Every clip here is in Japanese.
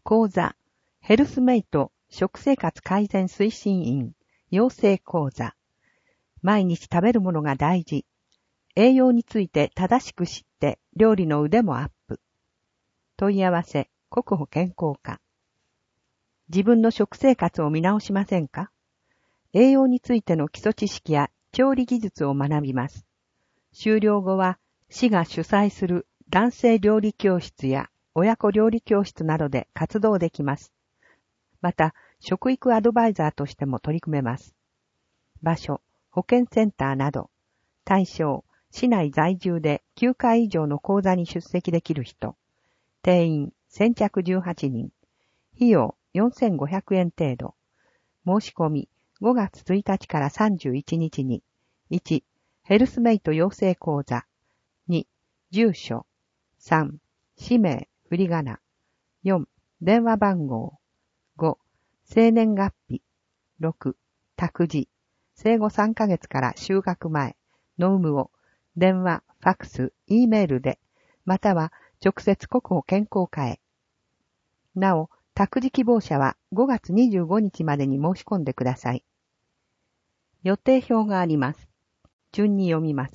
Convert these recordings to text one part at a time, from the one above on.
講座、ヘルスメイト食生活改善推進員養成講座。毎日食べるものが大事。栄養について正しく知って料理の腕もアップ。問い合わせ、国保健康課。自分の食生活を見直しませんか？栄養についての基礎知識や調理技術を学びます。修了後は、市が主催する男性料理教室や親子料理教室などで活動できます。また、食育アドバイザーとしても取り組めます。場所、保健センターなど、対象、市内在住で9回以上の講座に出席できる人、定員先着18人、費用4500円程度、申し込み5月1日から31日に、1、ヘルスメイト養成講座、2、住所、3、氏名、振り仮名、4、電話番号、5、生年月日、6、託児、生後3ヶ月から就学前の有無を電話、ファクス、Eメールで、または直接国保健康課へ。なお、託児希望者は5月25日までに申し込んでください。予定表があります。順に読みます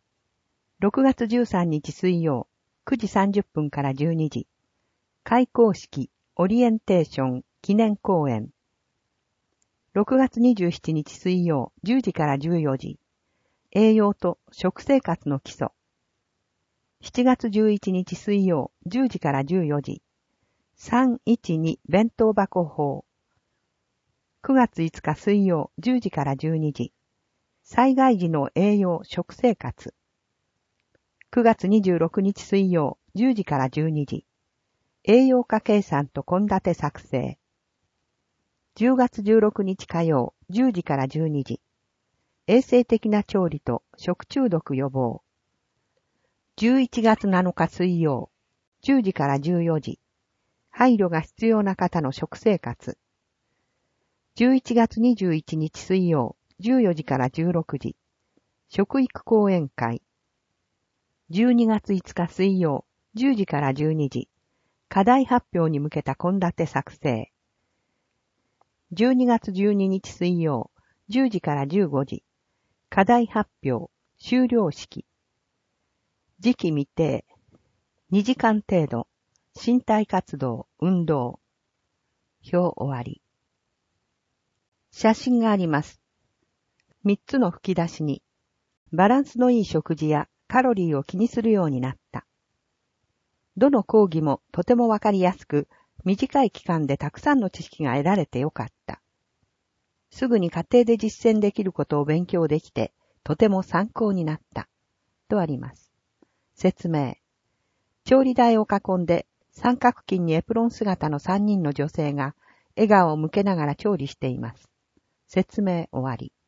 。6月13日水曜、9時30分から12時。開講式、オリエンテーション、記念講演。6月27日水曜、10時から14時。栄養と食生活の基礎。7月11日水曜、10時から14時。312弁当箱法。9月5日水曜、10時から12時。災害時の栄養食生活。9月26日水曜、10時から12時。栄養価計算と献立作成。10月16日火曜、10時から12時。衛生的な調理と食中毒予防。11月7日水曜、10時から14時。配慮が必要な方の食生活。11月21日水曜、14時から16時。食育講演会。12月5日水曜、10時から12時。課題発表に向けた献立作成。12月12日水曜、10時から15時。課題発表、修了式。時期未定。2時間程度。身体活動、運動。表終わり。写真があります。3つの吹き出しに、バランスのいい食事やカロリーを気にするようになった。どの講義もとてもわかりやすく、短い期間でたくさんの知識が得られてよかった。すぐに家庭で実践できることを勉強できて、とても参考になった。とあります。説明。調理台を囲んで、三角巾にエプロン姿の3人の女性が笑顔を向けながら調理しています。説明終わり。